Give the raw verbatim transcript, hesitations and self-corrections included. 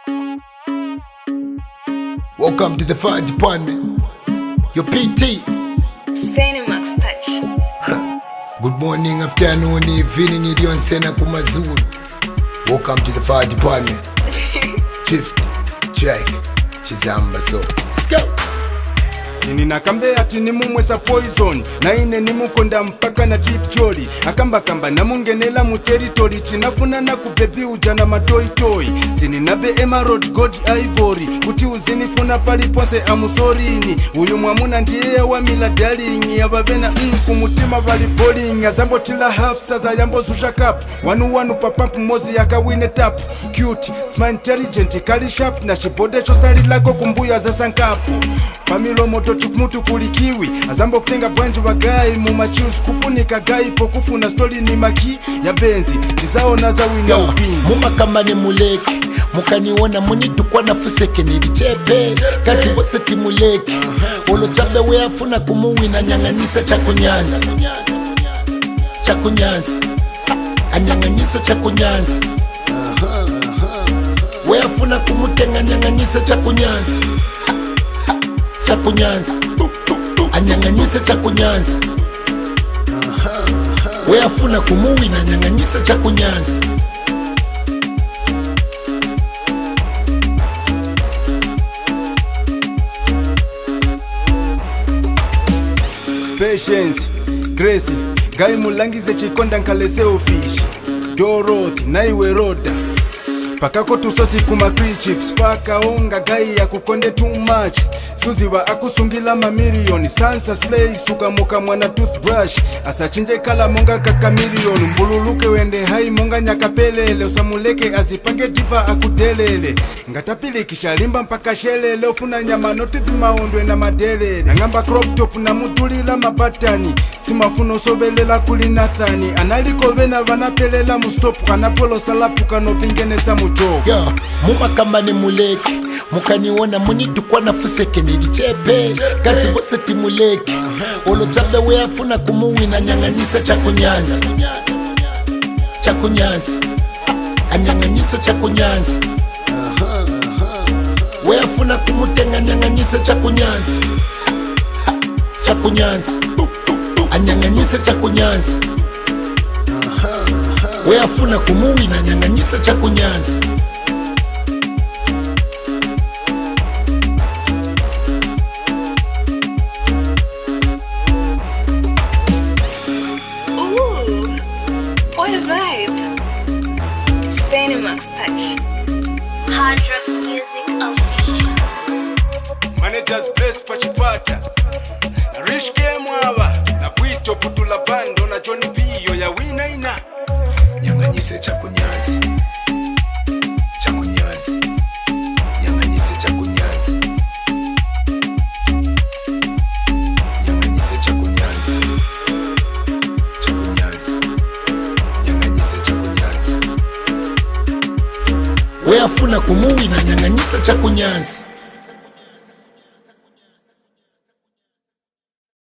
Welcome to the fire department. Your P T. Cinemax touch. Good morning, afternoon, evening, idion sena kumazuru. Welcome to the fire department. Shift, check, chizamba so. Let's go. Sinina kambe ati ni mumwesa poison na ine ni mukonda mpaka na deep jolly akamba kamba na mungenela mu territory tinafuna na kubebi ujana matoi toi sinina be emerald god ivory kuti uzinifuna paliponse amusorini uyu mwamuna ndiye wa mila darling abavena mm, kumutima bali bowling azambo tila half saza yambo susha cup wanu wanu papamp mozi yakawine tap cute smart intelligent kali sharp na shibode chosali lako kumbuya za sankapu pamilo moto chukumutu kulikiwi azambo kutenga bwanju bagai mu machius kufunika gai po kufuna story ni maki ya benzi tizaona za wina upini muma kama ni muleki mukaniona munitu kwa nafuseke nilichepe kazi wose timuleki olo chabe weafuna kumuwina nyang'anyisa chakunyanzi chakunyanzi anyang'anyisa chakunyanzi weafuna kumutenga nyang'anyisa chakunyanzi chakunyanzi anyang'anyisa chakunyanzi weafuna kumuwina nyang'anyisa chakunyanzi Patience, Gracie, gai mulangize chikonda nkalese ofishi Dorothy, naiwe roda pakako tusosi kuma chips paka onga gai ya kukonde too much suziwa akusungila mamilioni sansa slay suka muka mwana toothbrush asachinje kala monga kaka milioni mbululuke wende hai monga nyakapelele usamuleke azipange diva akudelele ngatapili kishalimba mpaka shelele ufuna nyama notithi maondwe na madelele nangamba crop top na mudulila mabatani simafuno sobelela kuli Nathani analiko vena vanapelela mustop kanapolo salapu kanovingenesa mujogo yeah. Muma kama ni muleki mukaniona munitu kwa nafuseke nilichepe kazi wose timuleki olo chabe weafuna kumuwina nyang'anyisa chakunyanzi chakunyanzi anyang'anyisa chakunyanzi weafuna kumutenga nyang'anyisa chakunyanzi chakunyanzi anyang'anyisa chakunyanzi weafuna kumuwina nyang'anyisa chakunyanzi What a vibe. Cinemax touch. Hard Rock Music Official. Managers place pachipata na Rich Game wava na Bwito Putula Bando na Johnny Bio ya wina ina nyang'anyisa chakunyanzi chakunyanzi nyang'anyisa chakunyanzi nyang'anyisa chakunyanzi chakunyanzi nyang'anyisa chakunyanzi weafuna kumuwina nyang'anyisa chakunyanzi